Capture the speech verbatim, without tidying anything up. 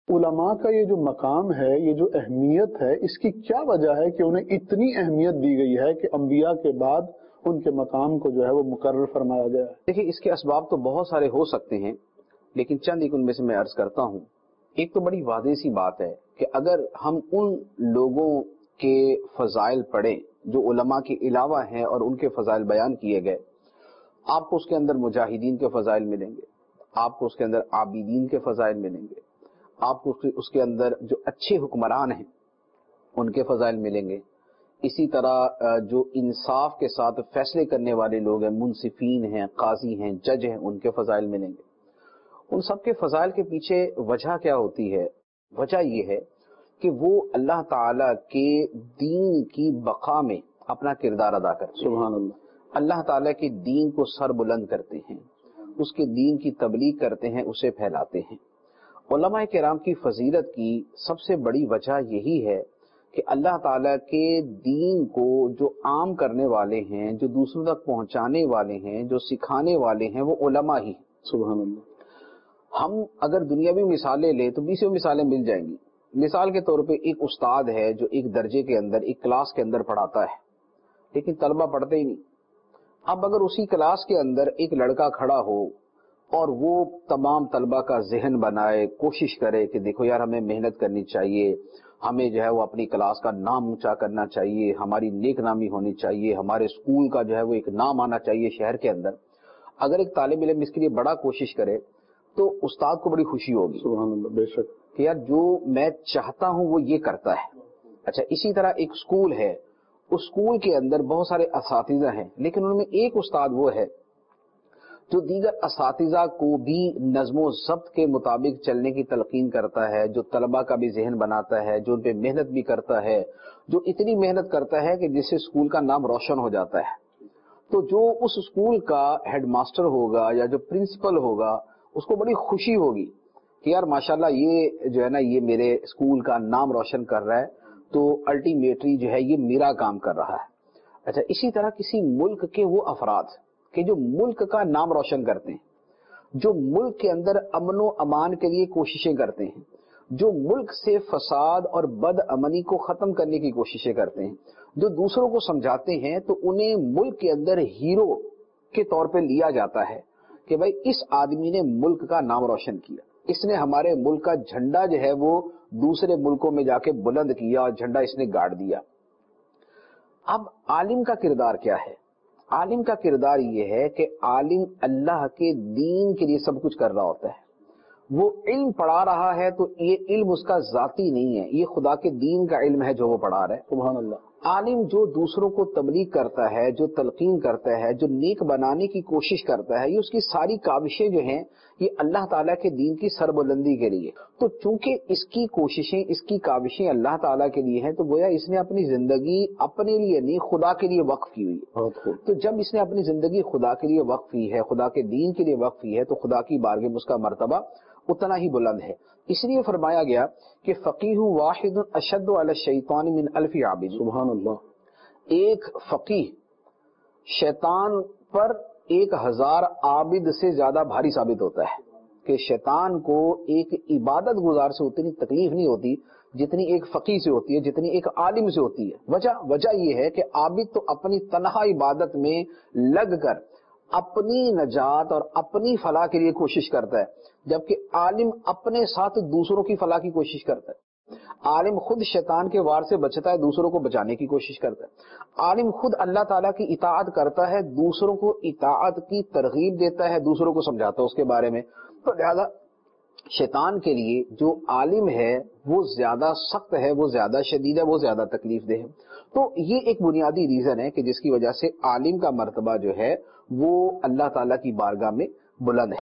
علماء کا یہ جو مقام ہے، یہ جو اہمیت ہے، اس کی کیا وجہ ہے کہ انہیں اتنی اہمیت دی گئی ہے کہ انبیاء کے بعد ان کے مقام کو جو ہے وہ مقرر فرمایا گیا ہے؟ دیکھیے، اس کے اسباب تو بہت سارے ہو سکتے ہیں، لیکن چند ایک ان میں سے میں عرض کرتا ہوں۔ ایک تو بڑی واضح سی بات ہے کہ اگر ہم ان لوگوں کے فضائل پڑھیں جو علماء کے علاوہ ہیں اور ان کے فضائل بیان کیے گئے، آپ کو اس کے اندر مجاہدین کے فضائل ملیں گے، آپ کو اس کے اندر عابدین کے فضائل ملیں گے، آپ کو اس کے اندر جو اچھے حکمران ہیں ان کے فضائل ملیں گے، اسی طرح جو انصاف کے ساتھ فیصلے کرنے والے لوگ ہیں، منصفین ہیں، قاضی ہیں، جج ہیں، ان کے فضائل ملیں گے۔ ان سب کے فضائل کے پیچھے وجہ کیا ہوتی ہے؟ وجہ یہ ہے کہ وہ اللہ تعالی کے دین کی بقا میں اپنا کردار ادا کرتے ہیں۔ سبحان اللہ۔ اللہ تعالیٰ کے دین کو سر بلند کرتے ہیں، اس کے دین کی تبلیغ کرتے ہیں، اسے پھیلاتے ہیں۔ علماء کرام کی فضیلت کی سب سے بڑی وجہ یہی ہے کہ اللہ تعالیٰ کے دین کو جو عام کرنے والے ہیں، جو دوسروں تک پہنچانے والے ہیں، جو سکھانے والے ہیں، وہ علماء ہی۔ سبحان اللہ۔ ہم اگر دنیاوی مثالیں لیں تو بیسوں مثالیں مل جائیں گی۔ مثال کے طور پہ ایک استاد ہے جو ایک درجے کے اندر ایک کلاس کے اندر پڑھاتا ہے، لیکن طلبہ پڑھتے ہی نہیں۔ اب اگر اسی کلاس کے اندر ایک لڑکا کھڑا ہو اور وہ تمام طلبہ کا ذہن بنائے، کوشش کرے کہ دیکھو یار ہمیں محنت کرنی چاہیے، ہمیں جو ہے وہ اپنی کلاس کا نام اونچا کرنا چاہیے، ہماری نیک نامی ہونی چاہیے، ہمارے اسکول کا جو ہے وہ ایک نام آنا چاہیے شہر کے اندر، اگر ایک طالب علم اس کے لیے بڑا کوشش کرے تو استاد کو بڑی خوشی ہوگی۔ سبحان اللہ، بے شک، کہ یار جو میں چاہتا ہوں وہ یہ کرتا ہے۔ اچھا، اسی طرح ایک اسکول ہے، اس اسکول کے اندر بہت سارے اساتذہ ہیں، لیکن ان میں ایک استاد وہ ہے جو دیگر اساتذہ کو بھی نظم و ضبط کے مطابق چلنے کی تلقین کرتا ہے، جو طلبہ کا بھی ذہن بناتا ہے، جو ان پہ محنت بھی کرتا ہے، جو اتنی محنت کرتا ہے کہ جس سے اسکول کا نام روشن ہو جاتا ہے۔ تو جو اس اسکول کا ہیڈ ماسٹر ہوگا یا جو پرنسپل ہوگا، اس کو بڑی خوشی ہوگی کہ یار ماشاءاللہ یہ جو ہے نا یہ میرے اسکول کا نام روشن کر رہا ہے، تو الٹیمیٹلی جو ہے یہ میرا کام کر رہا ہے۔ اچھا، اسی طرح کسی ملک کے وہ افراد کہ جو ملک کا نام روشن کرتے ہیں، جو ملک کے اندر امن و امان کے لیے کوششیں کرتے ہیں، جو ملک سے فساد اور بد امنی کو ختم کرنے کی کوششیں کرتے ہیں، جو دوسروں کو سمجھاتے ہیں، تو انہیں ملک کے اندر ہیرو کے طور پہ لیا جاتا ہے کہ بھائی اس آدمی نے ملک کا نام روشن کیا، اس نے ہمارے ملک کا جھنڈا جو ہے وہ دوسرے ملکوں میں جا کے بلند کیا اور جھنڈا اس نے گاڑ دیا۔ اب عالم کا کردار کیا ہے؟ عالم کا کردار یہ ہے کہ عالم اللہ کے دین کے لیے سب کچھ کر رہا ہوتا ہے۔ وہ علم پڑھا رہا ہے تو یہ علم اس کا ذاتی نہیں ہے، یہ خدا کے دین کا علم ہے جو وہ پڑھا رہا ہے۔ سبحان اللہ۔ عالم جو دوسروں کو تبلیغ کرتا ہے، جو تلقین کرتا ہے، جو نیک بنانے کی کوشش کرتا ہے، یہ اس کی ساری کاوشیں جو ہیں یہ اللہ تعالیٰ کے دین کی سربلندی کے لیے۔ تو چونکہ اس کی کوششیں، اس کی کاوشیں اللہ تعالیٰ کے لیے ہیں، تو گویا اس نے اپنی زندگی اپنے لیے نہیں خدا کے لیے وقف کی ہوئی ہے۔ تو جب اس نے اپنی زندگی خدا کے لیے وقف کی ہے، خدا کے دین کے لیے وقف کی ہے، تو خدا کی بارگاہ میں اس کا مرتبہ اتنا ہی بلند ہے۔ اس لیے فرمایا گیا کہ فقیہ واحد اشد علی الشیطان من الف عابد۔ سبحان اللہ۔ ایک فقیہ شیطان پر ایک ہزار عابد سے زیادہ بھاری ثابت ہوتا ہے، کہ شیطان کو ایک عبادت گزار سے اتنی تکلیف نہیں ہوتی جتنی ایک فقیہ سے ہوتی ہے، جتنی ایک عالم سے ہوتی ہے۔ وجہ وجہ یہ ہے کہ عابد تو اپنی تنہا عبادت میں لگ کر اپنی نجات اور اپنی فلاح کے لیے کوشش کرتا ہے، جبکہ عالم اپنے ساتھ دوسروں کی فلاح کی کوشش کرتا ہے۔ عالم خود شیطان کے وار سے بچتا ہے، دوسروں کو بچانے کی کوشش کرتا ہے۔ عالم خود اللہ تعالیٰ کی اطاعت کرتا ہے، دوسروں کو اطاعت کی ترغیب دیتا ہے، دوسروں کو سمجھاتا ہے اس کے بارے میں۔ تو لہذا شیطان کے لیے جو عالم ہے وہ زیادہ سخت ہے، وہ زیادہ شدید ہے، وہ زیادہ تکلیف دہ ہے۔ تو یہ ایک بنیادی ریزن ہے کہ جس کی وجہ سے عالم کا مرتبہ جو ہے وہ اللہ تعالیٰ کی بارگاہ میں بلند ہے۔